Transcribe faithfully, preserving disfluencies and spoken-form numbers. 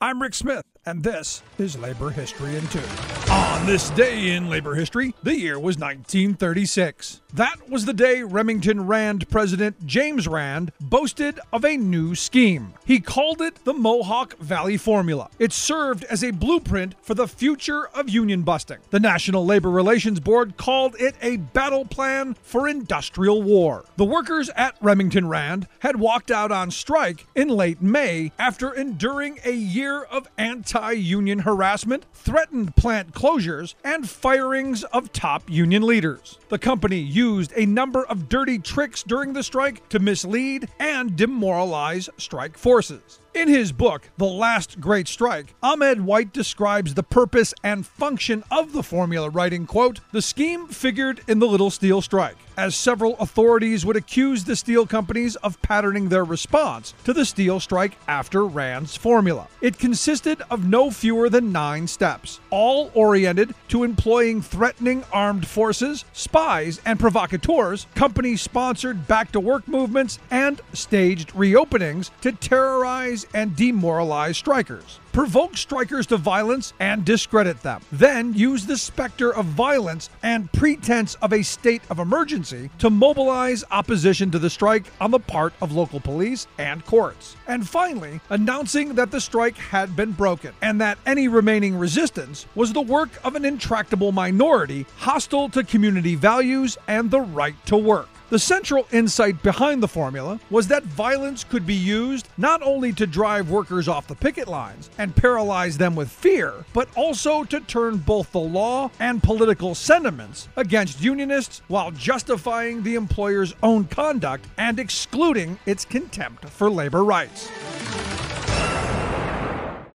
I'm Rick Smith, and this is Labor History in Two. On this day in labor history, the year was nineteen thirty-six. That was the day Remington Rand President James Rand boasted of a new scheme. He called it the Mohawk Valley Formula. It served as a blueprint for the future of union busting. The National Labor Relations Board called it a battle plan for industrial war. The workers at Remington Rand had walked out on strike in late May after enduring a year of anti-union harassment, threatened plant closures, and firings of top union leaders. The company used a number of dirty tricks during the strike to mislead and demoralize strike forces. In his book, The Last Great Strike, Ahmed White describes the purpose and function of the formula, writing, quote, "The scheme figured in the Little Steel Strike, as several authorities would accuse the steel companies of patterning their response to the steel strike after Rand's formula. It consisted of no fewer than nine steps, all oriented to employing threatening armed forces, spies, and provocateurs, company-sponsored back-to-work movements, and staged reopenings to terrorize and demoralize strikers, provoke strikers to violence and discredit them, then use the specter of violence and pretense of a state of emergency to mobilize opposition to the strike on the part of local police and courts, and finally announcing that the strike had been broken and that any remaining resistance was the work of an intractable minority hostile to community values and the right to work." The central insight behind the formula was that violence could be used not only to drive workers off the picket lines and paralyze them with fear, but also to turn both the law and political sentiments against unionists while justifying the employer's own conduct and excluding its contempt for labor rights.